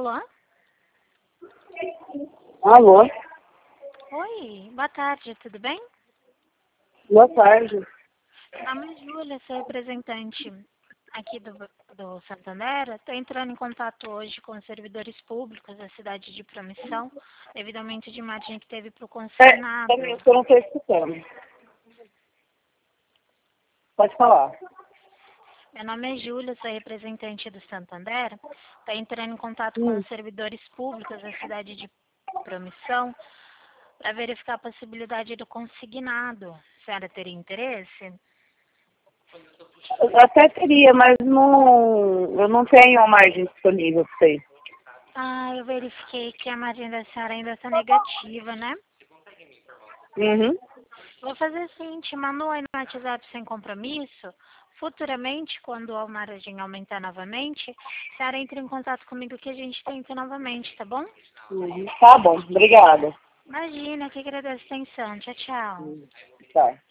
Alô? Alô? Oi, boa tarde, tudo bem? Boa tarde. Meu nome é Júlia, sou representante aqui do Santander. Estou entrando em contato hoje com os servidores públicos da cidade de Promissão, devido ao aumento de margem que teve para o consignado. Também eu não estou escutando. Pode falar. Meu nome é Júlia, sou representante do Santander. Estou entrando em contato com os servidores públicos da cidade de Promissão para verificar a possibilidade do consignado. A senhora teria interesse? Eu até teria, mas eu não tenho a margem disponível para você. Eu verifiquei que a margem da senhora ainda está negativa, né? Uhum. Vou fazer o seguinte, manda aí no WhatsApp sem compromisso. Futuramente, quando a margem aumentar novamente, a senhora entra em contato comigo que a gente tenta novamente, tá bom? Tá bom, obrigada. Imagina, que agradeço a atenção. Tchau, tchau. Tá.